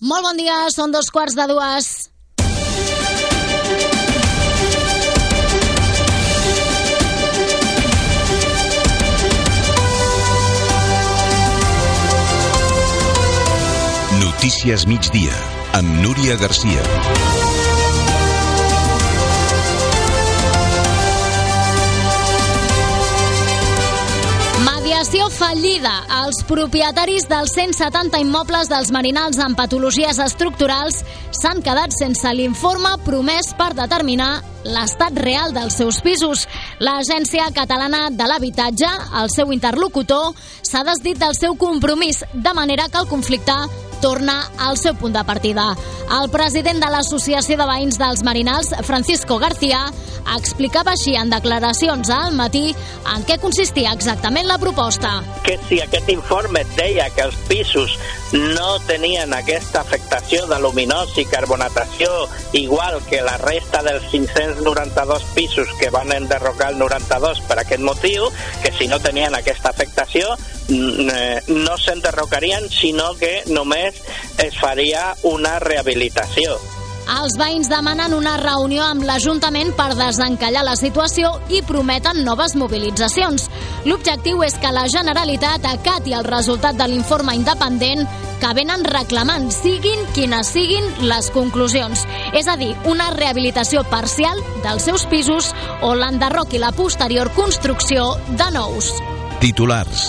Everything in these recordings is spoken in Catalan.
Molt bon dia, són 2:15. Notícies migdia, amb Núria Garcia. Mediació fallida. Els propietaris dels 170 immobles dels Merinals amb patologies estructurals s'han quedat sense l'informe promès per determinar l'estat real dels seus pisos. L'Agència Catalana de l'Habitatge, el seu interlocutor, s'ha desdit del seu compromís, de manera que el conflicte torna al seu punt de partida. El president de l'Associació de Veïns dels Merinals, Francisco García, explicava així en declaracions a Al Matí en què consistia exactament la proposta. Que si aquest informe deia que els pisos no tenien aquesta afectació de luminós i carbonatació igual que la resta dels 592 pisos que van enderrocar el 92 per aquest motiu, que si no tenien aquesta afectació no s'enderrocarien, sinó que només es faria una rehabilitació. Els veïns demanen una reunió amb l'Ajuntament per desencallar la situació i prometen noves mobilitzacions. L'objectiu és que la Generalitat acati el resultat de l'informe independent que venen reclamant, siguin quines siguin les conclusions. És a dir, una rehabilitació parcial dels seus pisos o l'enderroc i la posterior construcció de nous. Titulars.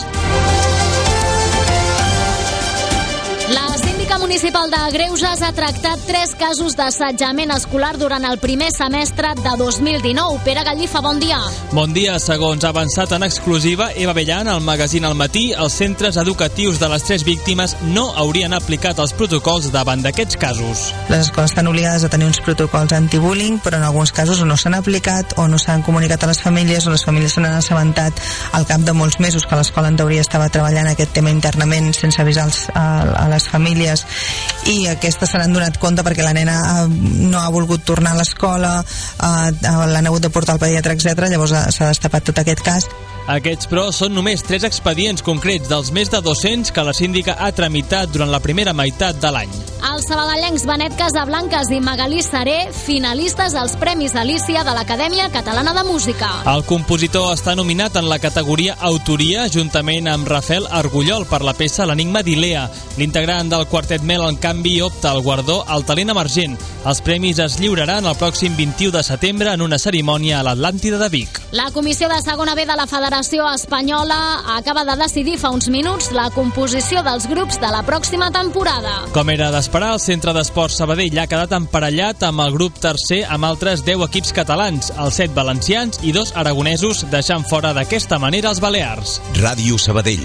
La síndica municipal de Greuges ha tractat 3 casos d'assetjament escolar durant el primer semestre de 2019. Pere Gallifa, bon dia. Bon dia. Segons ha avançat en exclusiva Eva Bellan al magazín Al Matí, els centres educatius de les 3 víctimes no haurien aplicat els protocols davant d'aquests casos. Les escoles estan obligades a tenir uns protocols anti-bullying, però en alguns casos no s'han aplicat o no s'han comunicat a les famílies o les famílies se n'han assabentat al cap de molts mesos que l'escola en teoria estava treballant aquest tema internament sense avisar a les famílies, i aquestes se n'han donat compte perquè la nena no ha volgut tornar a l'escola, l'han hagut de portar al pediatre, etc. Llavors s'ha destapat tot aquest cas. Aquests, però, són només 3 expedients concrets dels més de 200 que la síndica ha tramitat durant la primera meitat de l'any. Els sabadellencs Benet Casablancas i Magalí Saré, finalistes als Premis Alícia de l'Acadèmia Catalana de Música. El compositor està nominat en la categoria Autoria, juntament amb Rafael Argullol per la peça L'enigma d'Ilea. L'integrant del Quartet Mel, en canvi, opta al guardó al talent emergent. Els premis es lliuraran el pròxim 21 de setembre en una cerimònia a l'Atlàntida de Vic. La comissió de segona B de la Federació Espanyola acaba de decidir fa uns minuts la composició dels grups de la pròxima temporada. Com era d'esperar, el Centre d'Esports Sabadell ha quedat emparellat amb el grup tercer amb altres 10 equips catalans, els 7 valencians i 2 aragonesos, deixant fora d'aquesta manera els balears. Ràdio Sabadell.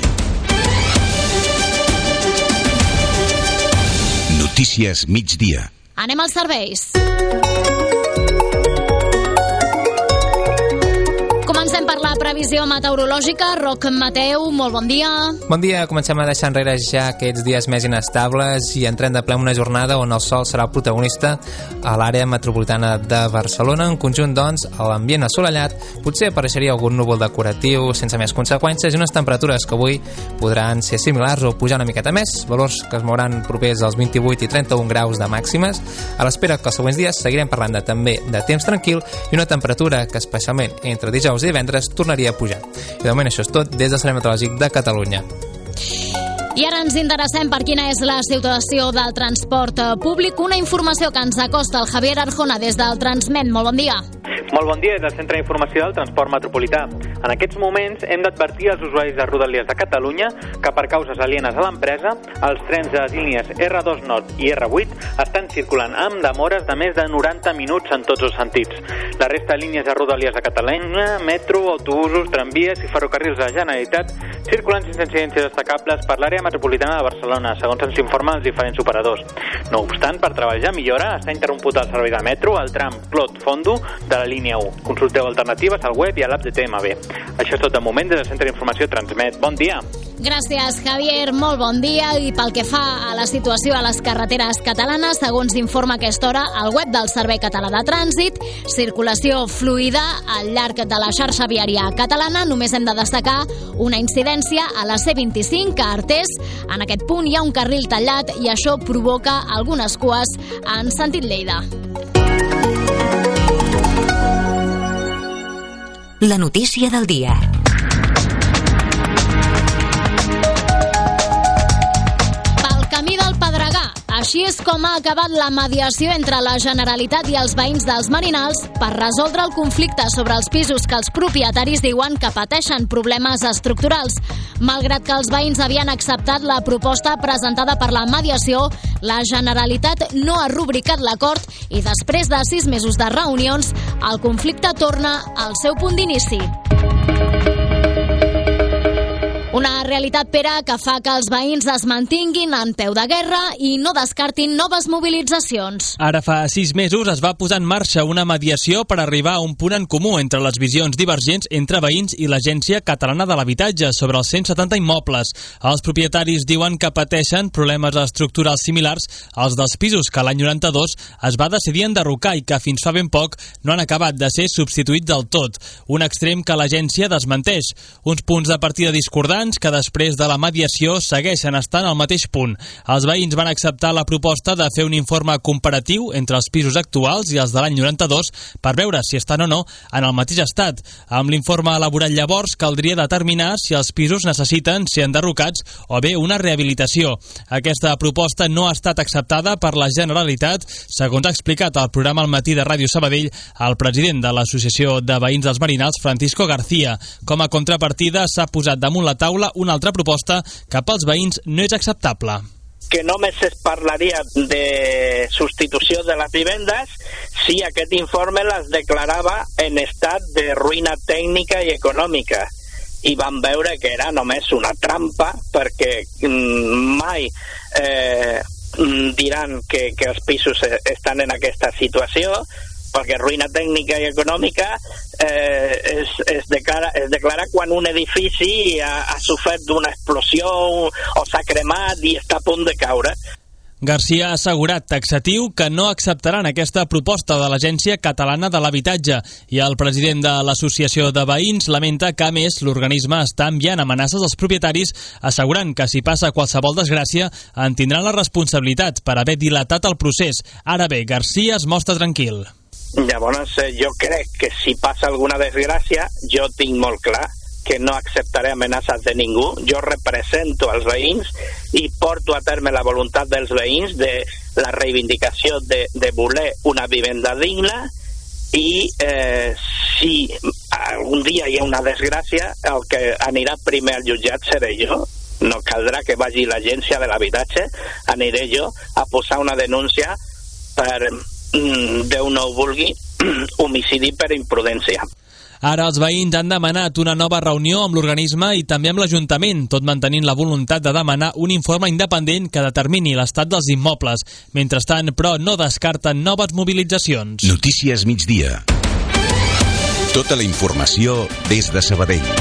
Notícies migdia. Anem als serveis. Comencem per la previsió meteorològica. Roc Mateu, molt bon dia. Bon dia. Comencem a deixar enrere ja aquests dies més inestables i entrem de ple en una jornada on el sol serà el protagonista a l'àrea metropolitana de Barcelona. En conjunt, doncs, a l'ambient assolellat potser apareixeria algun núvol decoratiu sense més conseqüències i unes temperatures que avui podran ser similars o pujar una miqueta més, valors que es mouran propers als 28 i 31 graus de màximes, a l'espera que els següents dies seguirem parlant també de temps tranquil i una temperatura que especialment entre dijous i divendres tornaria a pujar. I de moment això és tot des del Servei Meteorològic de Catalunya. I ara ens interessem per quina és la situació del transport públic. Una informació que ens acosta el Javier Arjona des del Transmet. Molt bon dia. Molt bon dia, des del Centre d'Informació del Transport Metropolità. En aquests moments hem d'advertir als usuaris de Rodalies de Catalunya que per causes alienes a l'empresa, els trens de les línies R2 Nord i R8 estan circulant amb demores de més de 90 minuts en tots els sentits. La resta de línies de Rodalies de Catalunya, metro, autobusos, tramvies i ferrocarrils de la Generalitat circulen sense incidències destacables per l'àrea metropolitana de Barcelona, segons ens informen els diferents operadors. No obstant, per treballar millora, està interromput el servei de metro al tram Clot-Fondo de la línia 1. Consulteu alternatives al web i a l'app de TMB. Això és tot de moment des del Centre d'Informació Transmet. Bon dia! Gràcies, Javier. Molt bon dia. I pel que fa a la situació a les carreteres catalanes, segons informa a aquesta hora el web del Servei Català de Trànsit, circulació fluida al llarg de la xarxa viària catalana. Només hem de destacar una incidència a la C25 a Artés. En aquest punt hi ha un carril tallat i això provoca algunes cues en sentit Lleida. La notícia del dia. Així és com ha acabat la mediació entre la Generalitat i els veïns dels Merinals per resoldre el conflicte sobre els pisos que els propietaris diuen que pateixen problemes estructurals. Malgrat que els veïns havien acceptat la proposta presentada per la mediació, la Generalitat no ha rubricat l'acord i després de 6 mesos de reunions, el conflicte torna al seu punt d'inici. Una realitat, Pere, que fa que els veïns es mantinguin en peu de guerra i no descartin noves mobilitzacions. Ara fa 6 mesos es va posar en marxa una mediació per arribar a un punt en comú entre les visions divergents entre veïns i l'Agència Catalana de l'Habitatge sobre els 170 immobles. Els propietaris diuen que pateixen problemes estructurals similars als dels pisos que l'any 92 es va decidir enderrocar i que fins fa ben poc no han acabat de ser substituïts del tot. Un extrem que l'agència desmenteix. Uns punts de partida discordants que després de la mediació segueixen estant al mateix punt. Els veïns van acceptar la proposta de fer un informe comparatiu entre els pisos actuals i els de l'any 92 per veure si estan o no en el mateix estat. Amb l'informe elaborat llavors caldria determinar si els pisos necessiten ser enderrocats o bé una rehabilitació. Aquesta proposta no ha estat acceptada per la Generalitat, segons ha explicat al programa Al Matí de Ràdio Sabadell el president de l'Associació de Veïns dels Merinals, Francisco García. Com a contrapartida s'ha posat damunt la taula una altra proposta que pels veïns no és acceptable. Que només es parlaria de substitució de les vivendes si aquest informe les declarava en estat de ruïna tècnica i econòmica. I vam veure que era només una trampa perquè mai diran que els pisos estan en aquesta situació, perquè ruïna tècnica i econòmica es declara quan un edifici ha sofert d'una explosió o s'ha cremat i està a punt de caure. García ha assegurat taxatiu que no acceptaran aquesta proposta de l'Agència Catalana de l'Habitatge i el president de l'Associació de Veïns lamenta que, a més, l'organisme està enviant amenaces als propietaris assegurant que si passa qualsevol desgràcia en tindran la responsabilitat per haver dilatat el procés. Ara bé, García es mostra tranquil. Llavors jo crec que si passa alguna desgràcia, jo tinc molt clar que no acceptaré amenaces de ningú. Jo represento els veïns i porto a terme la voluntat dels veïns de la reivindicació de voler una vivenda digna i si algun dia hi ha una desgràcia, el que anirà primer al jutjat seré jo. No caldrà que vagi l'Agència de l'Habitatge, aniré jo a posar una denúncia per, Déu no ho vulgui, homicidi per imprudència. Ara els veïns han demanat una nova reunió amb l'organisme i també amb l'Ajuntament, tot mantenint la voluntat de demanar un informe independent que determini l'estat dels immobles. Mentrestant, però, no descarten noves mobilitzacions. Notícies migdia. Tota la informació des de Sabadell.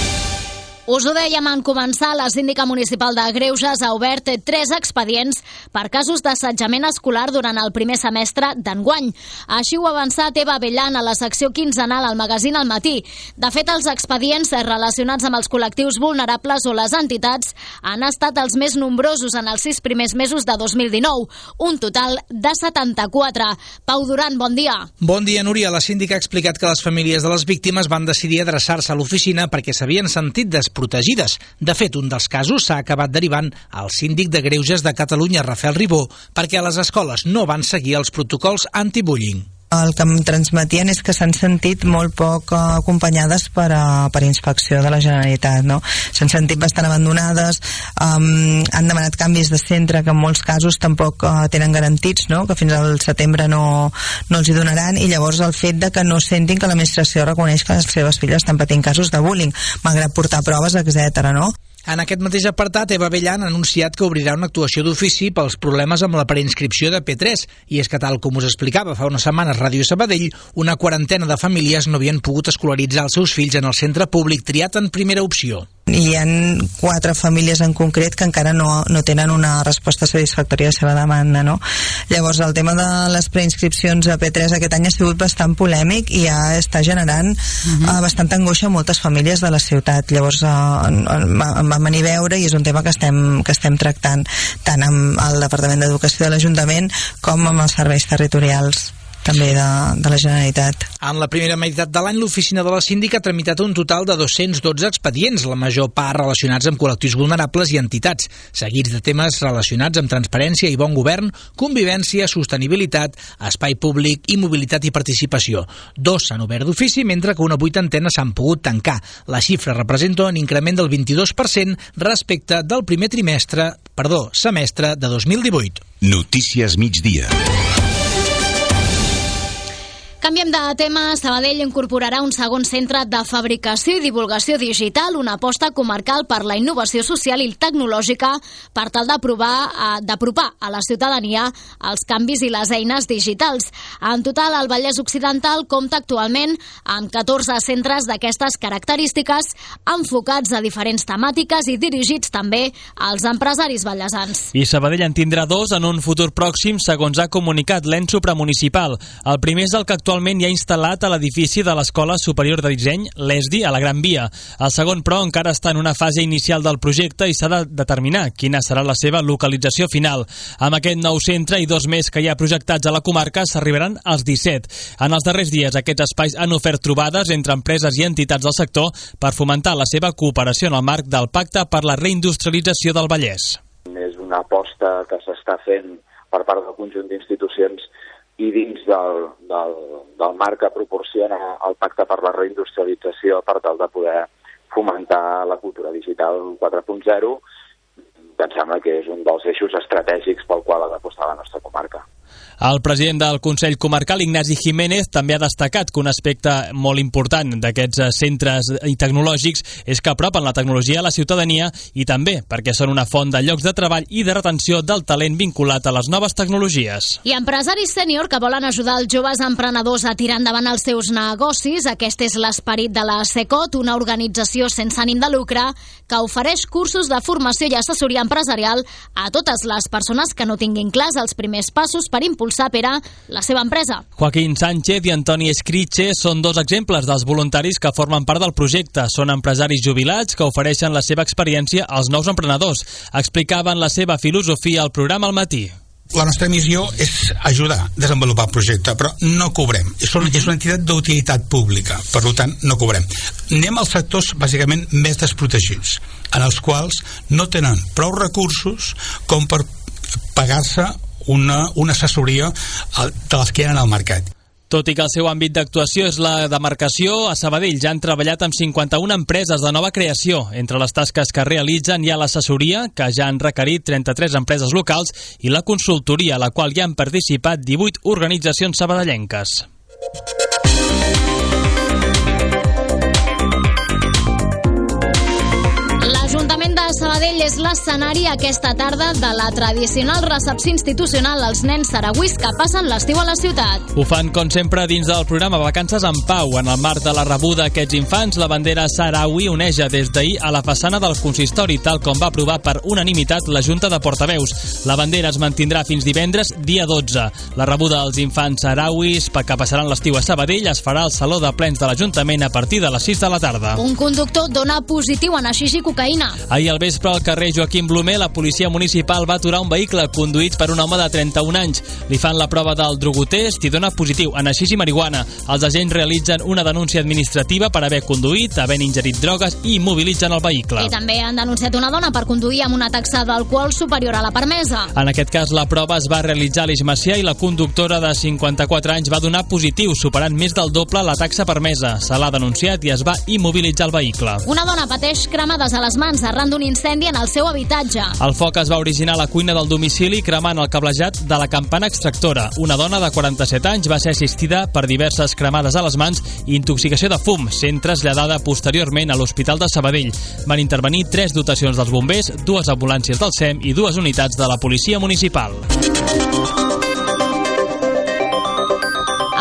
Us ho dèiem en començar, la síndica municipal de Greuges ha obert 3 expedients per casos d'assetjament escolar durant el primer semestre d'enguany. Així ho ha avançat Eva Abellan a la secció quinzenal al magazín Al Matí. De fet, els expedients relacionats amb els col·lectius vulnerables o les entitats han estat els més nombrosos en els 6 primers mesos de 2019, un total de 74. Pau Duran, bon dia. Bon dia, Núria. La síndica ha explicat que les famílies de les víctimes van decidir adreçar-se a l'oficina perquè s'havien sentit desprotegides. De fet, un dels casos s'ha acabat derivant al síndic de Greuges de Catalunya, Rafael Ribó, perquè a les escoles no van seguir els protocols anti-bullying. El que em transmetien és que s'han sentit molt poc acompanyades per inspecció de la Generalitat, no? S'han sentit bastant abandonades, han demanat canvis de centre que en molts casos tampoc tenen garantits, no? Que fins al setembre no els hi donaran, i llavors el fet de que no sentin que l'administració reconeix que les seves filles estan patint casos de bullying, malgrat portar proves, etc., no? En aquest mateix apartat, Eva Abellan ha anunciat que obrirà una actuació d'ofici pels problemes amb la preinscripció de P3, i és que, tal com us explicava fa unes setmanes Ràdio Sabadell, una quarantena de famílies no havien pogut escolaritzar els seus fills en el centre públic triat en primera opció. hi ha 4 famílies en concret que encara no tenen una resposta satisfactòria a la seva demanda, no? Llavors, el tema de les preinscripcions a P3 aquest any ha sigut bastant polèmic i ja està generant bastanta angoixa a moltes famílies de la ciutat. Llavors, em vam venir a veure i és un tema que estem tractant tant amb el Departament d'Educació de l'Ajuntament com amb els serveis territorials també de la Generalitat. En la primera meitat de l'any, l'oficina de la síndica ha tramitat un total de 212 expedients, la major part relacionats amb col·lectius vulnerables i entitats, seguits de temes relacionats amb transparència i bon govern, convivència, sostenibilitat, espai públic i mobilitat i participació. 2 s'han obert d'ofici, mentre que una 80 s'han pogut tancar. La xifra representa un increment del 22% respecte del primer semestre de 2018. Notícies migdia. Canviem de tema. Sabadell incorporarà un segon centre de fabricació i divulgació digital, una aposta comarcal per la innovació social i tecnològica per tal d'apropar a la ciutadania els canvis i les eines digitals. En total, el Vallès Occidental compta actualment amb 14 centres d'aquestes característiques enfocats a diferents temàtiques i dirigits també als empresaris vallesans. I Sabadell en tindrà 2 en un futur pròxim, segons ha comunicat l'ens supramunicipal. El primer és el que actualment hi ha instal·lat a l'edifici de l'Escola Superior de Disseny, l'ESDI, a la Gran Via. El segon, però, encara està en una fase inicial del projecte i s'ha de determinar quina serà la seva localització final. Amb aquest nou centre i 2 més que hi ha projectats a la comarca s'arribaran als 17. En els darrers dies, aquests espais han ofert trobades entre empreses i entitats del sector per fomentar la seva cooperació en el marc del Pacte per la Reindustrialització del Vallès. És una aposta que s'està fent per part del conjunt d'institucions i dins del marc que proporciona el Pacte per la Reindustrialització per tal de poder fomentar la cultura digital 4.0, que em sembla que és un dels eixos estratègics pel qual ha d'apostar la nostra comarca. El president del Consell Comarcal, Ignasi Jiménez, també ha destacat que un aspecte molt important d'aquests centres tecnològics és que apropen la tecnologia a la ciutadania i també perquè són una font de llocs de treball i de retenció del talent vinculat a les noves tecnologies. I empresaris sènior que volen ajudar els joves emprenedors a tirar endavant els seus negocis. Aquest és l'esperit de la SECOT, una organització sense ànim de lucre que ofereix cursos de formació i assessoria empresarial a totes les persones que no tinguin clars els primers passos per impulsar la seva empresa. Joaquín Sánchez i Antoni Escriche són 2 exemples dels voluntaris que formen part del projecte. Són empresaris jubilats que ofereixen la seva experiència als nous emprenedors. Explicaven la seva filosofia al programa al matí. La nostra missió és ajudar a desenvolupar el projecte, però no cobrem. És una entitat d'utilitat pública, per tant, no cobrem. Anem als sectors, bàsicament, més desprotegits, en els quals no tenen prou recursos com per pagar-se una assessoria de les que hi ha al mercat. Tot i que el seu àmbit d'actuació és la demarcació, a Sabadell ja han treballat amb 51 empreses de nova creació. Entre les tasques que realitzen hi ha l'assessoria, que ja han requerit 33 empreses locals, i la consultoria, a la qual hi han participat 18 organitzacions sabadellenques. L'Ajuntament de Sabadell és l'escenari aquesta tarda de la tradicional recepció institucional als nens sarauís que passen l'estiu a la ciutat. Ho fan, com sempre, dins del programa Vacances en Pau. En el marc de la rebuda d'aquests infants, la bandera saharaui oneja des d'ahir a la façana del consistori, tal com va aprovar per unanimitat la Junta de Portaveus. La bandera es mantindrà fins divendres, dia 12. La rebuda dels infants sarauis que passaran l'estiu a Sabadell es farà al Saló de Plens de l'Ajuntament a partir de les 6 de la tarda. Un conductor dona positiu en haixix i cocaïna. Ahir al vespre, al carrer Joaquim Blumer, la policia municipal va aturar un vehicle conduït per un home de 31 anys. Li fan la prova del drogotest i dona positiu en haixix i marihuana. Els agents realitzen una denúncia administrativa per haver conduït, havent ingerit drogues i immobilitzen el vehicle. I també han denunciat una dona per conduir amb una taxa d'alcohol superior a la permesa. En aquest cas, la prova es va realitzar a l'Eix Macià i la conductora de 54 anys va donar positiu, superant més del doble la taxa permesa. Se l'ha denunciat i es va immobilitzar el vehicle. Una dona pateix cremades a les mans arran d'un incendi en el seu habitatge. El foc es va originar a la cuina del domicili cremant el cablejat de la campana extractora. Una dona de 47 anys va ser assistida per diverses cremades a les mans i intoxicació de fum, sent traslladada posteriorment a l'Hospital de Sabadell. Van intervenir 3 dotacions dels bombers, 2 ambulàncies del SEM i 2 unitats de la policia municipal.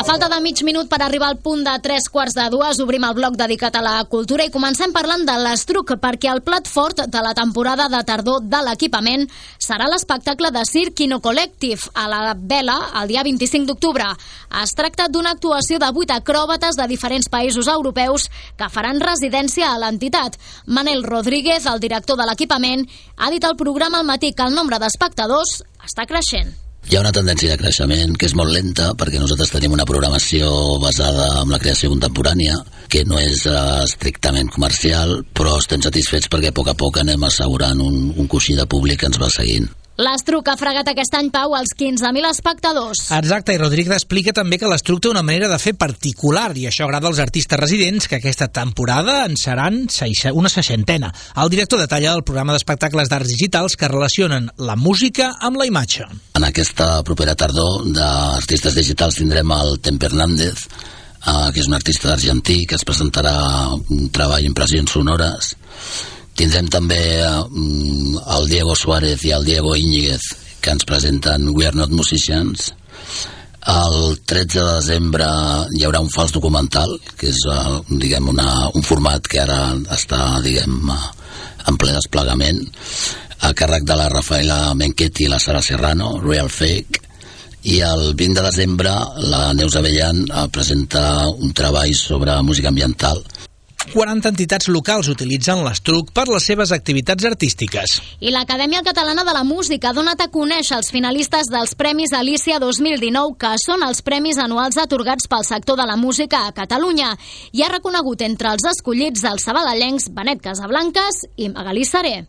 A falta de mig minut per arribar al punt de 3:15, obrim el bloc dedicat a la cultura i comencem parlant de l'Estruc, perquè el plat fort de la temporada de tardor de l'equipament serà l'espectacle de Circ Kino Collective a la Vela el dia 25 d'octubre. Es tracta d'una actuació de 8 acròbates de diferents països europeus que faran residència a l'entitat. Manel Rodríguez, el director de l'equipament, ha dit al programa al matí que el nombre d'espectadors està creixent. Hi ha una tendència de creixement que és molt lenta perquè nosaltres tenim una programació basada en la creació contemporània que no és estrictament comercial, però estem satisfets perquè a poc anem assegurant un coixí de públic que ens va seguint. L'Estruc ha fregat aquest any, Pau, als 15.000 espectadors. Exacte, i Rodríguez explica també que l'Estruc té una manera de fer particular i això agrada als artistes residents, que aquesta temporada en seran una 60. El director detalla el programa d'espectacles d'arts digitals que relacionen la música amb la imatge. En aquesta propera tardor d'artistes digitals tindrem el Tempe Hernández, que és un artista argentí que es presentarà un treball impressions sonores. Tindrem també el Diego Suárez i el Diego Íñiguez, que ens presenten We Are Not Musicians. El 13 de desembre hi haurà un fals documental, que és un format que ara està en ple desplegament, a càrrec de la Rafaela Menchetti i la Sara Serrano, Real Fake. I el 20 de desembre la Neus Avellán presenta un treball sobre música ambiental. 40 entitats locals utilitzen l'Estruc per les seves activitats artístiques. I l'Acadèmia Catalana de la Música ha donat a conèixer els finalistes dels Premis Alícia 2019, que són els premis anuals atorgats pel sector de la música a Catalunya, i ha reconegut entre els escollits els sabadellencs Benet Casablancas i Magalí Saré.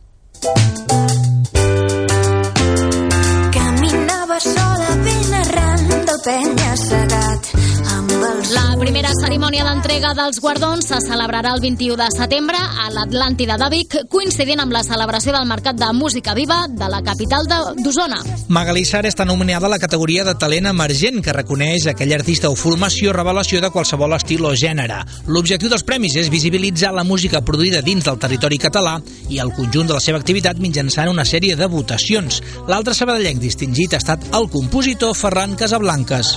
Caminava sola ben arran del penya-segat. La primera cerimònia d'entrega dels guardons se celebrarà el 21 de setembre a l'Atlàntida de Vic, coincidint amb la celebració del Mercat de Música Viva de la capital d'Osona. Magalí Saré està nominada a la categoria de talent emergent, que reconeix aquell artista o formació revelació de qualsevol estil o gènere. L'objectiu dels premis és visibilitzar la música produïda dins del territori català i el conjunt de la seva activitat mitjançant una sèrie de votacions. L'altre sabadellenc distingit ha estat el compositor Ferran Casablancas.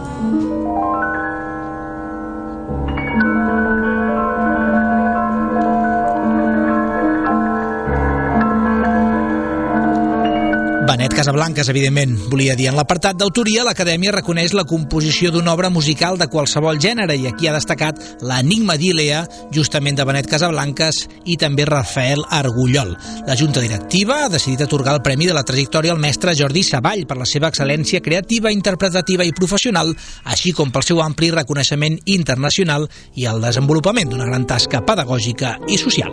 Benet Casablancas, evidentment, volia dir. En l'apartat d'autoria, l'Acadèmia reconeix la composició d'una obra musical de qualsevol gènere i aquí ha destacat l'Enigma d'Ilea, justament de Benet Casablancas, i també Rafael Argullol. La Junta Directiva ha decidit atorgar el Premi de la Trajectòria al mestre Jordi Savall per la seva excel·lència creativa, interpretativa i professional, així com pel seu ampli reconeixement internacional i el desenvolupament d'una gran tasca pedagògica i social.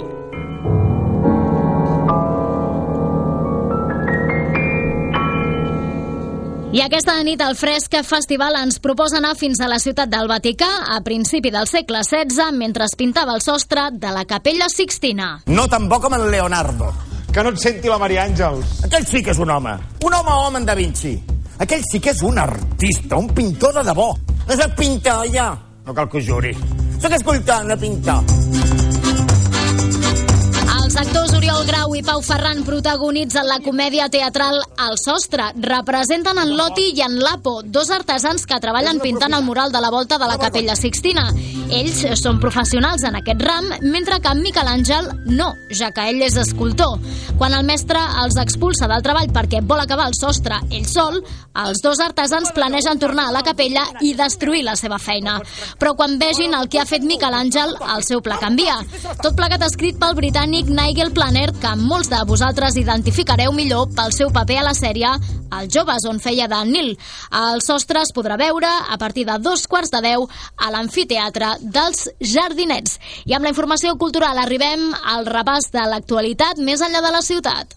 I aquesta nit el Fresc Festival ens proposa anar fins a la ciutat del Vaticà a principi del segle XVI mentre es pintava el sostre de la Capella Sixtina. No tan bo com en Leonardo. Que no et senti la Maria Àngels. Aquell sí que és un home en Da Vinci. Aquell sí que és un artista, un pintor de debò. No és el pintor, ja. No cal que ho juri. Soc escoltant, no pintor. Els actors Oriol Grau i Pau Ferran protagonitzen la comèdia teatral El Sostre. Representen en Loti i en Lapo, dos artesans que treballen pintant el mural de la volta de la Capella Sixtina. Ells són professionals en aquest ram, mentre que en Miquel Àngel no, ja que ell és escultor. Quan el mestre els expulsa del treball perquè vol acabar el sostre ell sol, els dos artesans planegen tornar a la capella i destruir la seva feina. Però quan vegin el que ha fet Miquel Àngel, el seu pla canvia. Tot plegat escrit pel britànic Nigel Planer, que molts de vosaltres identificareu millor pel seu paper a la sèrie Els Joves, on feia de Nil. El Sostre es podrà veure a partir de 9:15 a l'Amfiteatre dels Jardinets. I amb la informació cultural arribem al repàs de l'actualitat més enllà de la ciutat.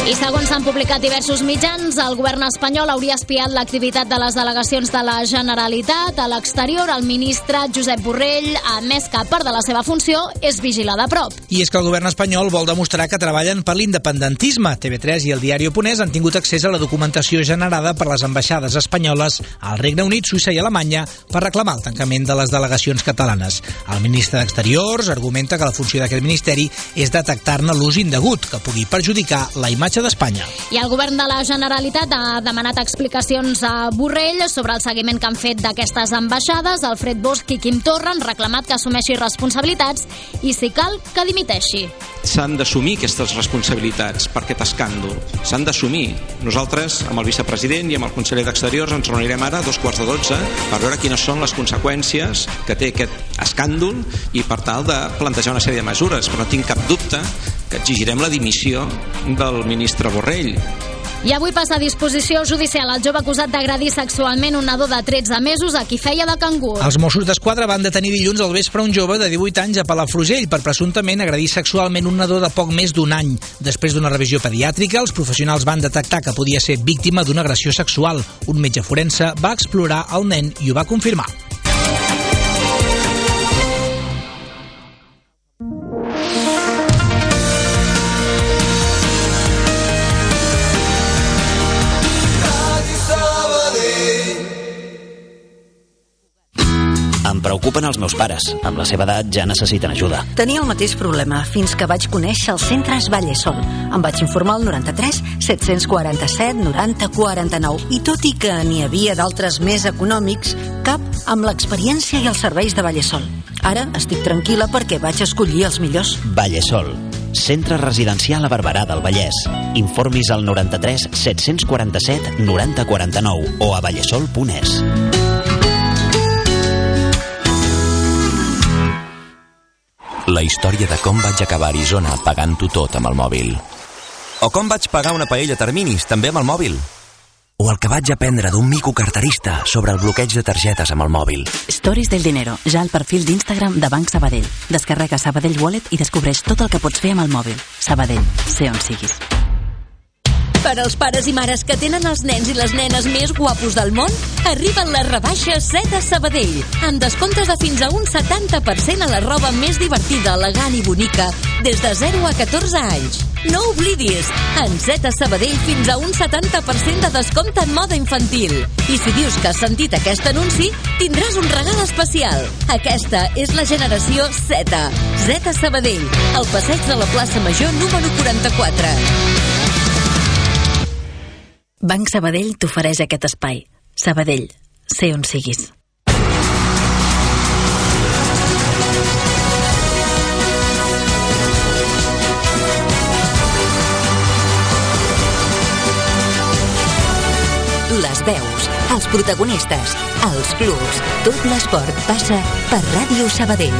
I segons s'han publicat diversos mitjans, el govern espanyol hauria espiat l'activitat de les delegacions de la Generalitat a l'exterior. El ministre Josep Borrell ha admès que part de la seva funció és vigilar de prop. I és que el govern espanyol vol demostrar que treballen per l'independentisme. TV3 i el Diario.es han tingut accés a la documentació generada per les ambaixades espanyoles al Regne Unit, Suïssa i Alemanya per reclamar el tancament de les delegacions catalanes. El ministre d'Exteriors argumenta que la funció d'aquest ministeri és detectar-ne l'ús indegut, que pugui perjudicar la imatge d'Espanya. I el govern de la Generalitat ha demanat explicacions a Borrell sobre el seguiment que han fet d'aquestes ambaixades. Alfred Bosch i Quim Torra han reclamat que assumeixi responsabilitats i, si cal, que dimiteixi. S'han d'assumir aquestes responsabilitats per aquest escàndol. S'han d'assumir. Nosaltres, amb el vicepresident i amb el conseller d'Exteriors, ens reunirem ara a 11:45 per veure quines són les conseqüències que té aquest escàndol i per tal de plantejar una sèrie de mesures. Però no tinc cap dubte que exigirem la dimissió del ministre Borrell. I avui passa a disposició judicial el jove acusat d'agredir sexualment un nadó de 13 mesos a qui feia de cangur. Els Mossos d'Esquadra van detenir dilluns al vespre un jove de 18 anys a Palafrugell per presumptament agredir sexualment un nadó de poc més d'un any. Després d'una revisió pediàtrica, els professionals van detectar que podia ser víctima d'una agressió sexual. Un metge forense va explorar el nen i ho va confirmar. Em preocupen els meus pares. Amb la seva edat ja necessiten ajuda. Tenia el mateix problema fins que vaig conèixer els centres Vallesol. Em vaig informar al 93 747 90 49 i tot i que n'hi havia d'altres més econòmics, cap amb l'experiència i els serveis de Vallesol. Ara estic tranquil·la perquè vaig escollir els millors. Vallesol, centre residencial a Barberà del Vallès. Informis al 93 747 90 49 o a vallesol.es. La història de com vaig acabar a Arizona pagant-ho tot amb el mòbil. O com vaig pagar una paella a terminis també amb el mòbil. O el que vaig aprendre d'un mico carterista sobre el bloqueig de targetes amb el mòbil. Stories del dinero, ja al perfil d'Instagram de Banc Sabadell. Descarrega Sabadell Wallet i descobreix tot el que pots fer amb el mòbil. Sabadell, sé on siguis. Per als pares i mares que tenen els nens i les nenes més guapos del món, arriben les rebaixes Zeta Sabadell, amb descomptes de fins a un 70% a la roba més divertida, elegant i bonica, des de 0 a 14 anys. No oblidis, en Zeta Sabadell fins a un 70% de descompte en moda infantil. I si dius que has sentit aquest anunci, tindràs un regal especial. Aquesta és la generació Zeta. Zeta Sabadell, al passeig de la plaça Major número 44. Banc Sabadell t'ofereix aquest espai. Sabadell, sé on siguis. Les veus, els protagonistes, els clubs, tot l'esport passa per Ràdio Sabadell.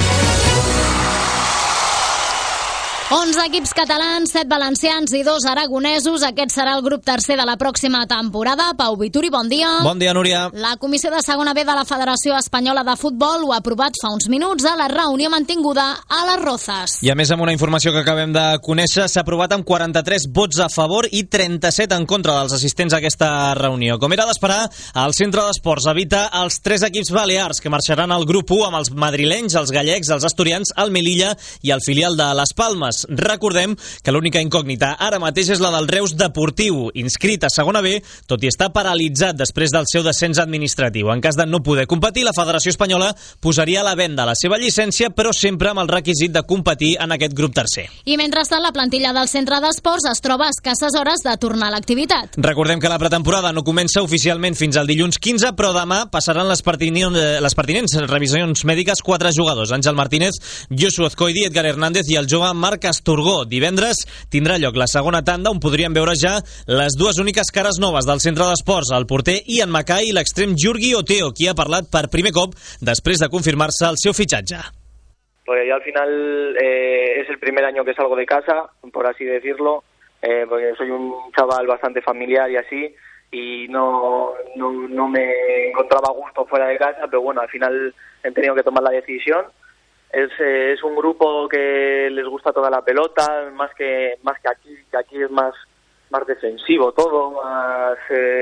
11 equips catalans, 7 valencians i 2 aragonesos. Aquest serà el grup tercer de la pròxima temporada. Pau Vituri, bon dia. Bon dia, Núria. La comissió de segona B de la Federació Espanyola de Futbol ho ha aprovat fa uns minuts a la reunió mantinguda a les Rozas. I a més, amb una informació que acabem de conèixer, s'ha aprovat amb 43 vots a favor i 37 en contra dels assistents a aquesta reunió. Com era d'esperar, el Centre d'Esports evita els 3 equips balears que marxaran al grup 1 amb els madrilenys, els gallecs, els asturians, el Melilla i el filial de les Palmes. Recordem que l'única incògnita ara mateix és la del Reus Deportiu, inscrit a segona B, tot i estar paralitzat després del seu descens administratiu. En cas de no poder competir, la Federació Espanyola posaria a la venda la seva llicència, però sempre amb el requisit de competir en aquest grup tercer. I mentrestant, la plantilla del Centre d'Esports es troba a escasses hores de tornar a l'activitat. Recordem que la pretemporada no comença oficialment fins al dilluns 15, però demà passaran les pertinents revisions mèdiques 4 jugadors: Àngel Martínez, Josu Azcoidi, Edgar Hernández i el jove Marc Astorgó. Divendres tindrà lloc la segona tanda, on podríem veure ja les dues úniques cares noves del Centre d'Esports, el porter Ian Mackay i l'extrem Giurgi Oteo, qui ha parlat per primer cop després de confirmar-se el seu fitxatge. Pues yo al final es el primer año que salgo de casa, por así decirlo, porque soy un chaval bastante familiar y así, y no me encontraba a gusto fuera de casa, pero bueno, al final he tenido que tomar la decisión. Es un grupo que les gusta toda la pelota, más que aquí es más más defensivo todo, más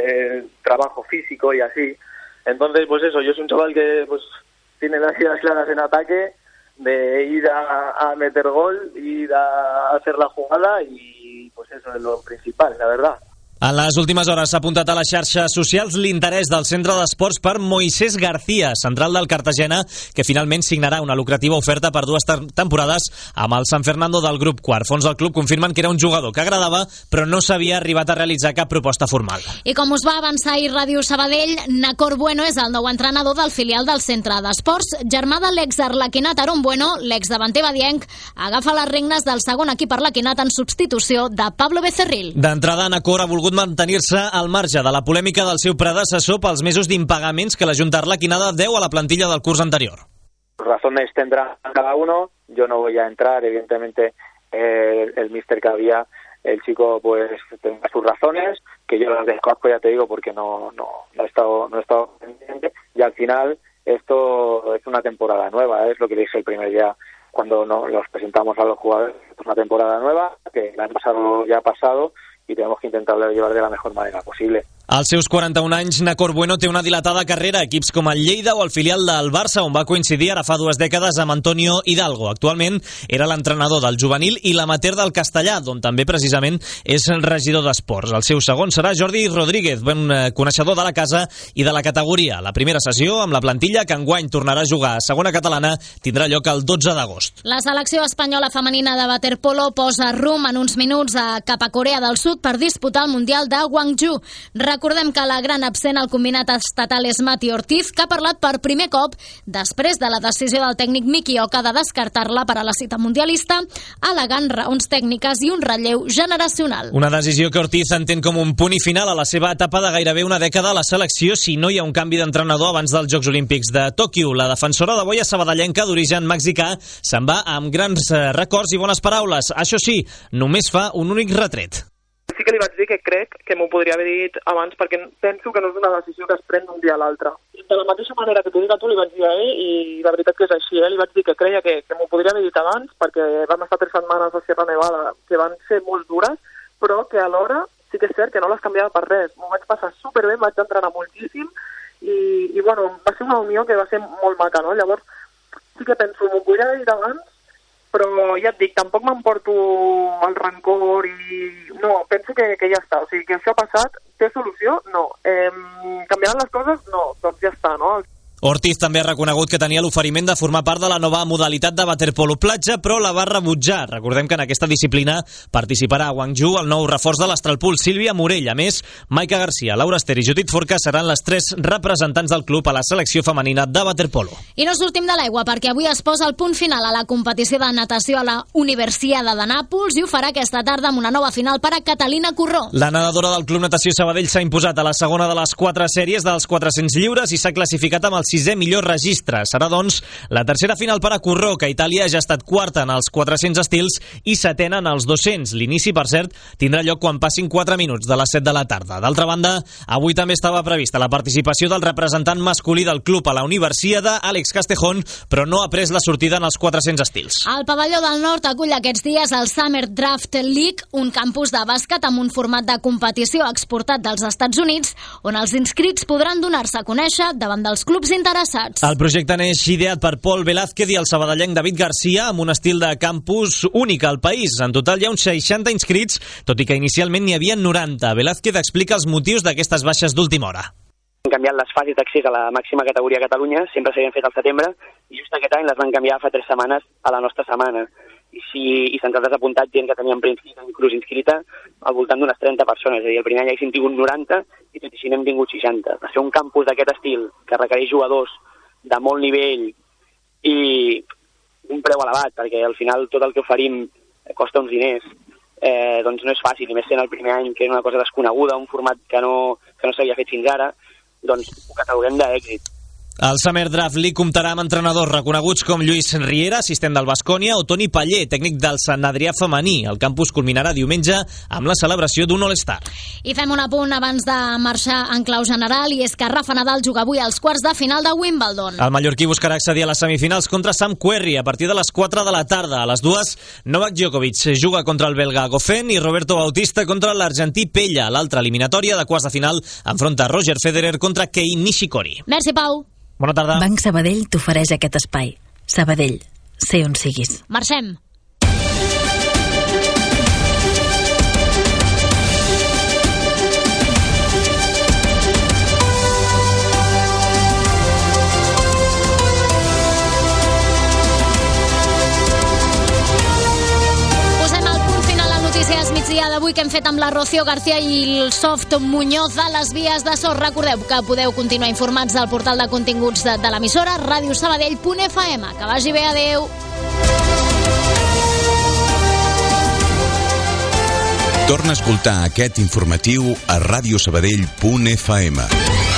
trabajo físico y así. Entonces, pues eso, yo soy un chaval que pues tiene las ideas claras en ataque, de ir a meter gol, ir a hacer la jugada y pues eso es lo principal, la verdad. En les últimes hores s'ha apuntat a les xarxes socials l'interès del centre d'esports per Moisés García, central del Cartagena, que finalment signarà una lucrativa oferta per 2 temporades amb el San Fernando del grup quart. Fons del club confirmen que era un jugador que agradava, però no s'havia arribat a realitzar cap proposta formal. I com us va avançar ahir Ràdio Sabadell, Nacor Bueno és el nou entrenador del filial del centre d'esports. Germà de l'ex-arlequinat Aaron Bueno, l'exdavanter badienc, agafa les regnes del segon equip arlequinat en substitució de Pablo Becerril. D'entrada, Nacor ha volgut mantenir-se al marge de la polèmica del seu predecessor pels mesos d'impagaments que la Junta Arlequinada deu a la plantilla del curs anterior. Razones tendrá cada uno, yo no voy a entrar, evidentemente el míster que había, el chico pues tendrá sus razones, que yo las desconozco, ya te digo, porque no he estado pendiente, y al final esto es una temporada nueva, es lo que dije el primer día cuando los presentamos a los jugadores, es una temporada nueva, que el año pasado ya ha pasado, y tenemos que intentarlo llevar de la mejor manera posible. Als seus 41 anys, Nacor Bueno té una dilatada carrera a equips com el Lleida o el filial del Barça, on va coincidir ara fa 2 dècades amb Antonio Hidalgo. Actualment era l'entrenador del juvenil i l'amateur del Castellà, d'on també precisament és regidor d'esports. El seu segon serà Jordi Rodríguez, bon coneixedor de la casa i de la categoria. La primera sessió amb la plantilla, que enguany tornarà a jugar a segona catalana, tindrà lloc el 12 d'agost. La selecció espanyola femenina de waterpolo posa rumb en uns minuts cap a Corea del Sud per disputar el Mundial de Gwangju. Recordem que la gran absent al combinat estatal és Mati Ortiz, que ha parlat per primer cop després de la decisió del tècnic Miki Oka de descartar-la per a la cita mundialista, al·legant raons tècniques i un relleu generacional. Una decisió que Ortiz entén com un punt i final a la seva etapa de gairebé una dècada a la selecció si no hi ha un canvi d'entrenador abans dels Jocs Olímpics de Tòquio. La defensora de boia sabadellenca d'origen mexicà se'n va amb grans records i bones paraules. Això sí, només fa un únic retret. Sí que li vaig dir que crec que m'ho podria haver dit abans, perquè penso que no és una decisió que es pren d'un dia a l'altre. De la mateixa manera que t'ho dic a tu, li vaig dir a ell, i la veritat que és així, li vaig dir que creia que m'ho podria haver dit abans, perquè vam estar 3 setmanes a Sierra Nevada que van ser molt dures, però que alhora sí que és cert que no les canviava per res. M'ho vaig passar superbé, vaig entrenar moltíssim, i bueno, va ser una unió que va ser molt maca, no? Llavors sí que penso, m'ho podria haver dit abans, però ja et dic, tampoc m'emporto el rancor i no, penso que ja està, o sigui, que això ha passat, té solució? No. Canviaran les coses? No, doncs ja està, no? Ortiz també ha reconegut que tenia l'oferiment de formar part de la nova modalitat de waterpolo platja, però la va rebutjar. Recordem que en aquesta disciplina participarà a Gwangju el nou reforç de l'Astralpool, Sílvia Morell. A més, Maica Garcia, Laura Ester i Judit Forca seran les 3 representants del club a la selecció femenina de waterpolo. I no sortim de l'aigua, perquè avui es posa el punt final a la competició de natació a la Universiada de Nàpols i ho farà aquesta tarda amb una nova final per a Catalina Corró. La nedadora del Club Natació Sabadell s'ha imposat a la segona de les 4 sèries dels 400 lliures i s'ha classificat amb el 6è millor registre. Serà, doncs, la tercera final per a Corró, que Itàlia ja ha estat quarta en els 400 estils i setena en els 200. L'inici, per cert, tindrà lloc quan passin 4 minuts de les 7 de la tarda. D'altra banda, avui també estava prevista la participació del representant masculí del club a la Universiada, Àlex Castejón, però no ha pres la sortida en els 400 estils. El pavelló del Nord acull aquests dies el Summer Draft League, un campus de bàsquet amb un format de competició exportat dels Estats Units, on els inscrits podran donar-se a conèixer davant dels clubs interessats. El projecte neix ideat per Pol Velázquez i el sabadellenc David Garcia amb un estil de campus únic al país. En total hi ha uns 60 inscrits, tot i que inicialment n'hi havia 90. Velázquez explica els motius d'aquestes baixes d'última hora. Han canviat les fases d'accés a la màxima categoria a Catalunya, sempre s'havien fet al setembre, i just aquest any les van canviar fa 3 setmanes a la nostra setmana. I se'ns ha desapuntat gent que teníem inclús inscrita al voltant d'unes 30 persones, és a dir, el primer any haguéssim tingut 90 i tot i així n'hem tingut 60. Per ser un campus d'aquest estil que requereix jugadors de molt nivell i un preu elevat, perquè al final tot el que oferim costa uns diners, doncs no és fàcil, i més sent el primer any que és una cosa desconeguda, un format que no s'havia fet fins ara, doncs ho catalogem d'èxit. El Summer Draft League comptarà amb entrenadors reconeguts com Lluís Riera, assistent del Baskonia, o Toni Paller, tècnic del Sant Adrià femení. El campus culminarà diumenge amb la celebració d'un All-Star. I fem un apunt abans de marxar en clau general, i és que Rafa Nadal juga avui als quarts de final de Wimbledon. El mallorquí buscarà accedir a les semifinals contra Sam Querrey a partir de les 4 de la tarda. A les 2, Novak Djokovic juga contra el belga Goffin i Roberto Bautista contra l'argentí Pella. L'altra eliminatòria de quarts de final enfronta Roger Federer contra Kei Nishikori. Merci, Pau. Bona tarda. Banc Sabadell t'ofereix aquest espai. Sabadell, sé on siguis. Marxem. Migdia d'avui que hem fet amb la Rocío García i el Soft Muñoz a les vies de so. Recordeu que podeu continuar informats del portal de continguts de l'emissora radiosabadell.fm. Que vagi bé, adeu. Torna a escoltar aquest informatiu a radiosabadell.fm.